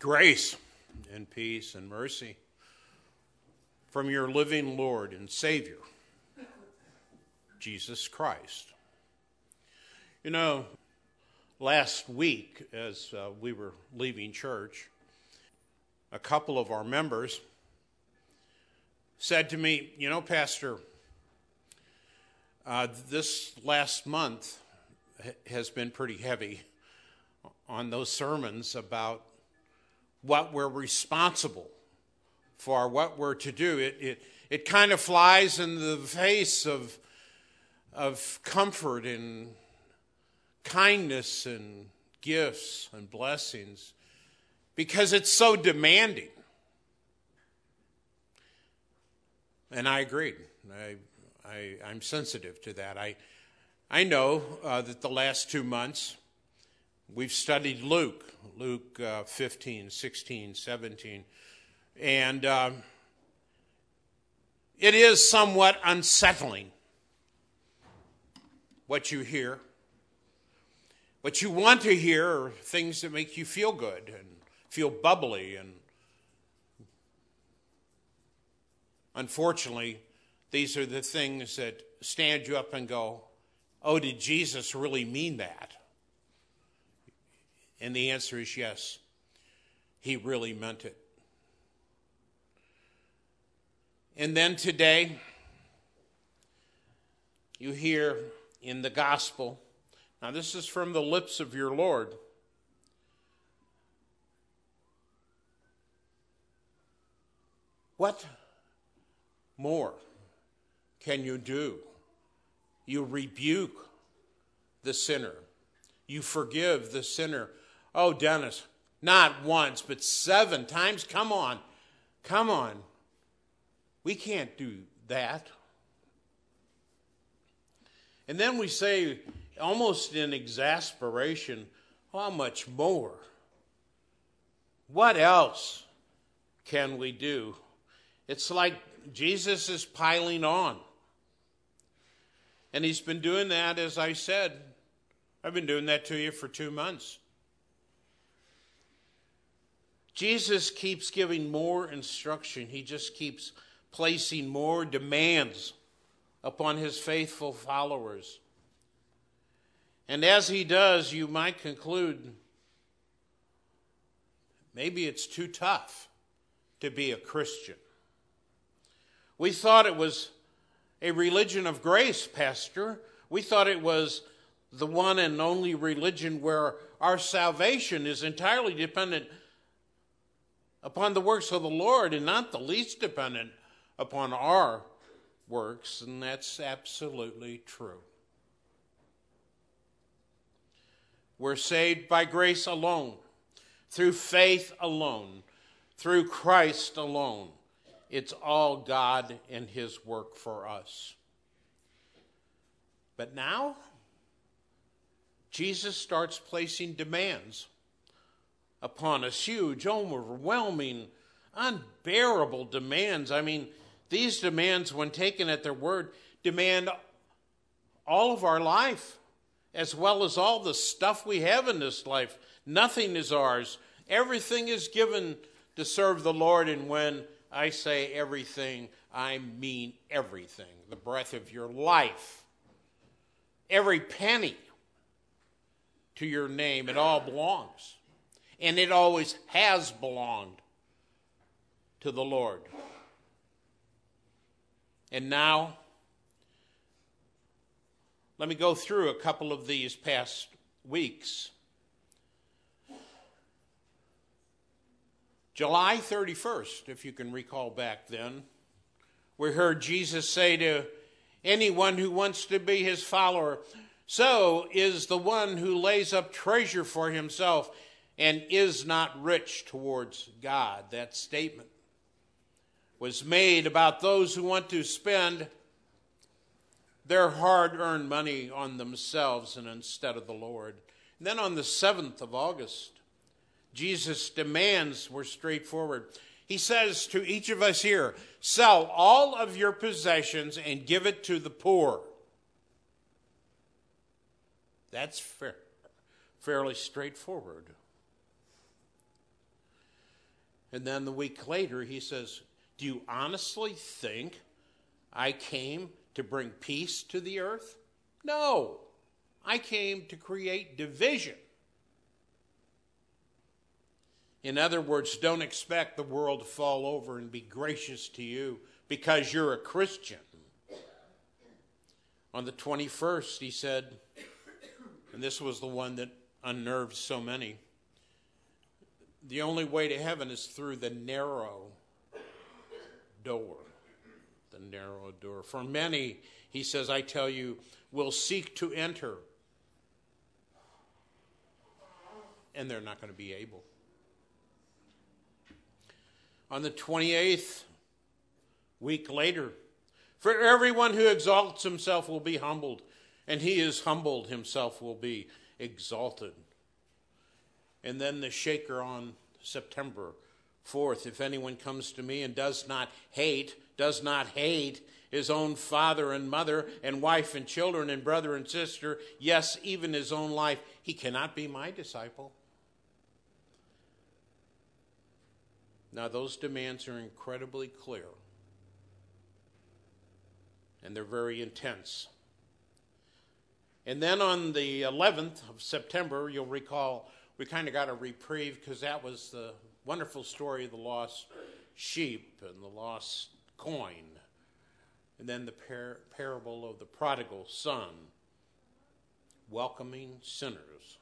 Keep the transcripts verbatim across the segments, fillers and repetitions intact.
Grace and peace and mercy from your living Lord and Savior, Jesus Christ. You know, last week as uh, we were leaving church, a couple of our members said to me, you know, Pastor, uh, this last month has been pretty heavy on those sermons about what we're responsible for, what we're to do. It it it kind of flies in the face of of comfort and kindness and gifts and blessings because it's so demanding. And I agreed. I, I I'm sensitive to that. I I know uh, that the last two months we've studied Luke, Luke uh, fifteen, sixteen, seventeen, and uh, it is somewhat unsettling what you hear. What you want to hear are things that make you feel good and feel bubbly, and unfortunately, these are the things that stand you up and go, oh, did Jesus really mean that? And the answer is yes, he really meant it. And then today, you hear in the gospel, now this is from the lips of your Lord, what more can you do? You rebuke the sinner. You forgive the sinner. Oh, Dennis, not once, but seven times. Come on. Come on. We can't do that. And then we say, almost in exasperation, how much more? What else can we do? It's like Jesus is piling on. And he's been doing that, as I said. I've been doing that to you for two months. Jesus keeps giving more instruction. He just keeps placing more demands upon his faithful followers. And as he does, you might conclude, maybe it's too tough to be a Christian. We thought it was a religion of grace, Pastor. We thought it was the one and only religion where our salvation is entirely dependent upon the works of the Lord and not the least dependent upon our works, and that's absolutely true. We're saved by grace alone, through faith alone, through Christ alone. It's all God and his work for us. But now, Jesus starts placing demands upon us, huge, overwhelming, unbearable demands. I mean, these demands, when taken at their word, demand all of our life, as well as all the stuff we have in this life. Nothing is ours. Everything is given to serve the Lord, and when I say everything, I mean everything. The breath of your life, every penny to your name, it all belongs. And it always has belonged to the Lord. And now, let me go through a couple of these past weeks. July thirty-first, if you can recall back then, we heard Jesus say to anyone who wants to be his follower, so is the one who lays up treasure for himself and is not rich towards God. That statement was made about those who want to spend their hard-earned money on themselves and instead of the Lord. And then on the seventh of August, Jesus' demands were straightforward. He says to each of us here, sell all of your possessions and give it to the poor. That's fair, fairly straightforward. And then the week later, he says, do you honestly think I came to bring peace to the earth? No, I came to create division. In other words, don't expect the world to fall over and be gracious to you because you're a Christian. On the twenty-first, he said, and this was the one that unnerved so many, the only way to heaven is through the narrow door. The narrow door. For many, he says, I tell you, will seek to enter, and they're not going to be able. On the twenty-eighth, week later, for everyone who exalts himself will be humbled, and he is humbled himself will be exalted. And then the shaker on September fourth, if anyone comes to me and does not hate, does not hate his own father and mother and wife and children and brother and sister, yes, even his own life, he cannot be my disciple. Now, those demands are incredibly clear, and they're very intense. And then on the eleventh of September, you'll recall, we kind of got a reprieve because that was the wonderful story of the lost sheep and the lost coin, and then the par- parable of the prodigal son, welcoming sinners.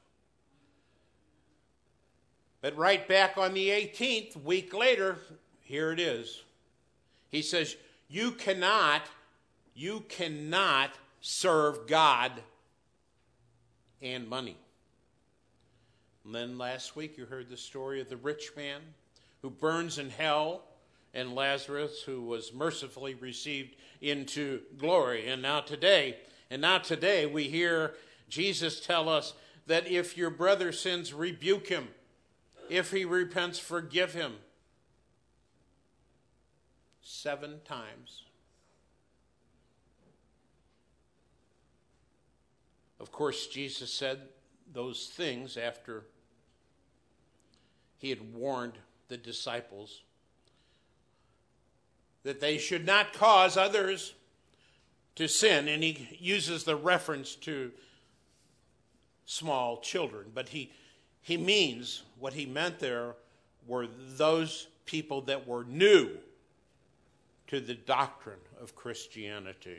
But right back on the eighteenth, week later, here it is. He says, you cannot, you cannot serve God and money. And then last week you heard the story of the rich man who burns in hell, and Lazarus who was mercifully received into glory. And now today, and now today we hear Jesus tell us that if your brother sins, rebuke him. If he repents, forgive him. Seven times. Of course, Jesus said those things after he had warned the disciples that they should not cause others to sin. And he uses the reference to small children. But he, he means, what he meant there were those people that were new to the doctrine of Christianity.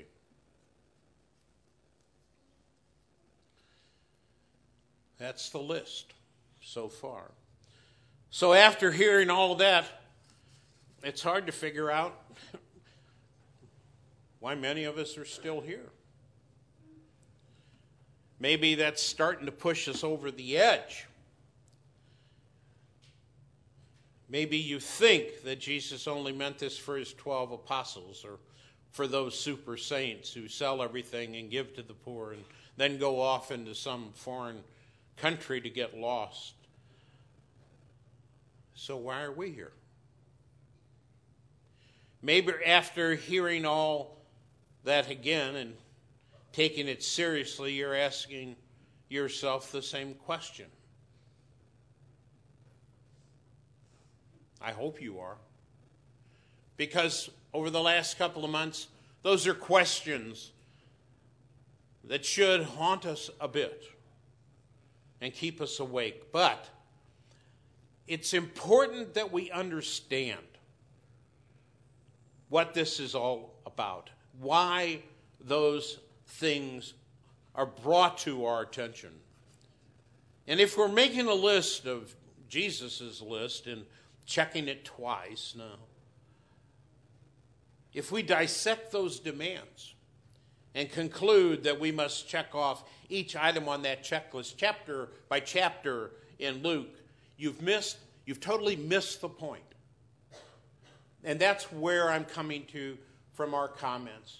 That's the list so far. So after hearing all of that, it's hard to figure out why many of us are still here. Maybe that's starting to push us over the edge. Maybe you think that Jesus only meant this for his twelve apostles or for those super saints who sell everything and give to the poor and then go off into some foreign country to get lost. So why are we here? Maybe after hearing all that again and taking it seriously, you're asking yourself the same question. I hope you are. Because over the last couple of months, those are questions that should haunt us a bit and keep us awake. But it's important that we understand what this is all about, why those things are brought to our attention. And if we're making a list of Jesus' list and checking it twice now, if we dissect those demands and conclude that we must check off each item on that checklist chapter by chapter in Luke, you've missed, you've totally missed the point. And that's where I'm coming to from our comments.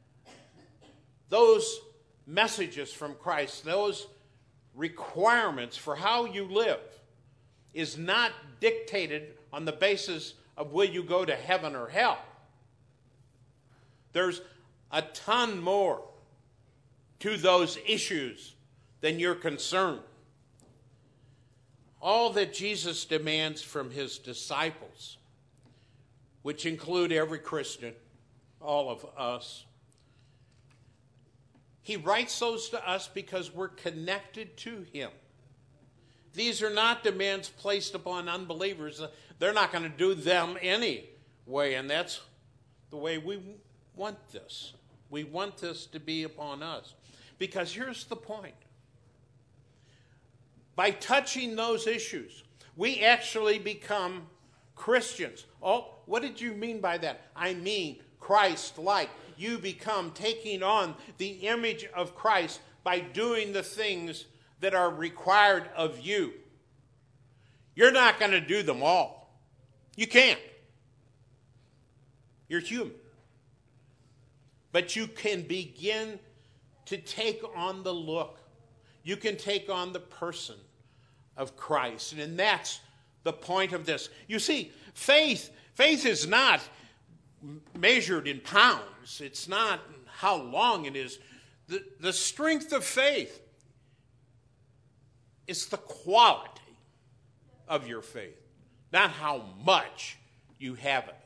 Those messages from Christ, those requirements for how you live is not dictated on the basis of will you go to heaven or hell. There's a ton more to those issues than you're concerned. all that Jesus demands from his disciples, which include every Christian, all of us. He writes those to us because we're connected to him. These are not demands placed upon unbelievers. They're not going to do them anyway, and that's the way we want this. We want this to be upon us. Because here's the point. By touching those issues, we actually become Christians. Oh, what did you mean by that? I mean Christ-like. You become taking on the image of Christ by doing the things that are required of you. You're not going to do them all. You can't. You're human. But you can begin to take on the look. You can take on the person of Christ. And that's the point of this. You see, faith, faith is not measured in pounds. It's not how long it is. The, the strength of faith is the quality of your faith, not how much you have of it.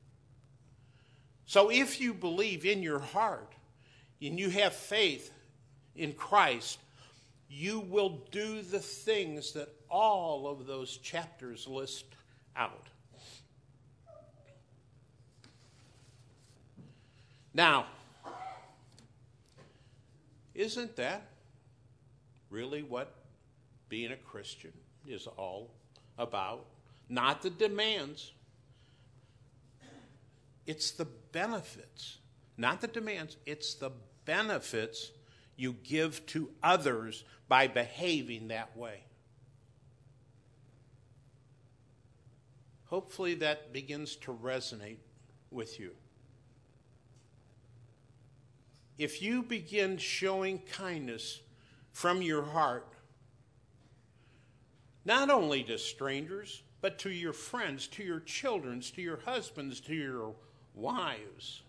So if you believe in your heart and you have faith in Christ, you will do the things that all of those chapters list out. Now, isn't that really what being a Christian is all about? Not the demands. It's the benefits. Not the demands. It's the benefits you give to others by behaving that way. Hopefully that begins to resonate with you. If you begin showing kindness from your heart, not only to strangers, but to your friends, to your children, to your husbands, to your wives,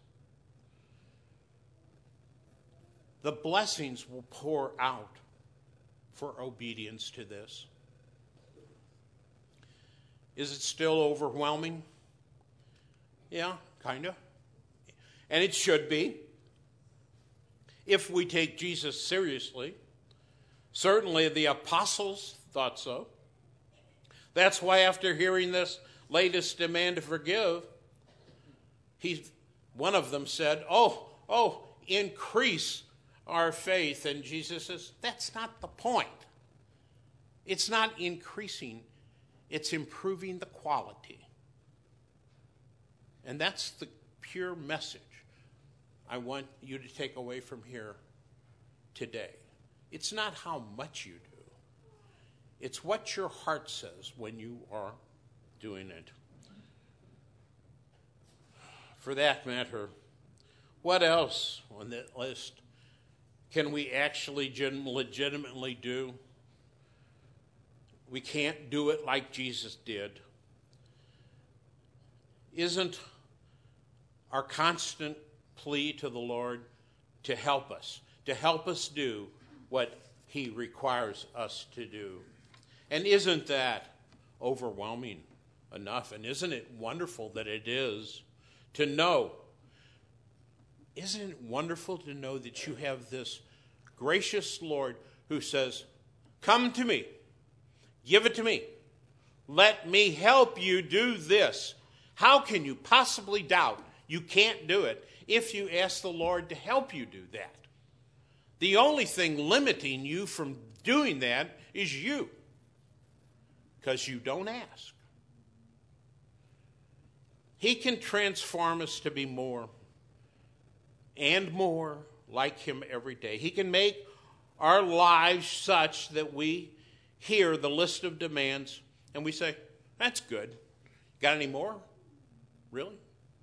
the blessings will pour out for obedience to this. Is it still overwhelming? Yeah, kind of. And it should be, if we take Jesus seriously. Certainly the apostles thought so. That's why after hearing this latest demand to forgive, he, one of them said, oh, oh, increase our faith. And Jesus says, that's not the point. It's not increasing, it's improving the quality. And that's the pure message I want you to take away from here today. It's not how much you do. It's what your heart says when you are doing it. For that matter, what else on that list can we actually legitimately do? We can't do it like Jesus did. Isn't our constant plea to the Lord to help us, to help us do what he requires us to do? And isn't that overwhelming enough? And isn't it wonderful that it is to know? Isn't it wonderful to know that you have this gracious Lord who says, come to me, give it to me, let me help you do this. How can you possibly doubt you can't do it if you ask the Lord to help you do that? The only thing limiting you from doing that is you, because you don't ask. He can transform us to be more and more like him every day. He can make our lives such that we hear the list of demands and we say, that's good. Got any more? Really?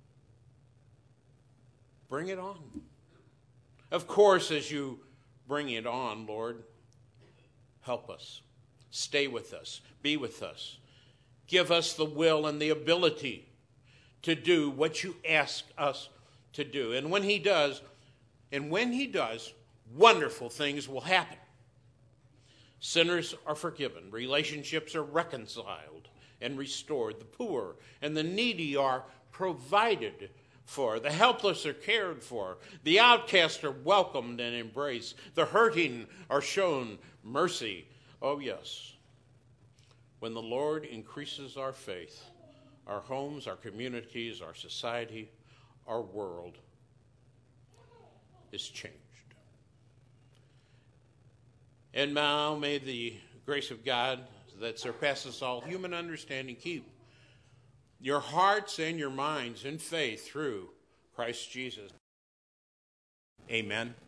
Bring it on. Of course, as you bring it on, Lord, help us. Stay with us. Be with us. Give us the will and the ability to do what you ask us to do. And when he does, and when he does, wonderful things will happen. Sinners are forgiven. Relationships are reconciled and restored. The poor and the needy are provided for. The helpless are cared for. The outcast are welcomed and embraced. The hurting are shown mercy. Oh, yes. When the Lord increases our faith, our homes, our communities, our society, our world is changed. And now may the grace of God that surpasses all human understanding keep your hearts and your minds in faith through Christ Jesus. Amen.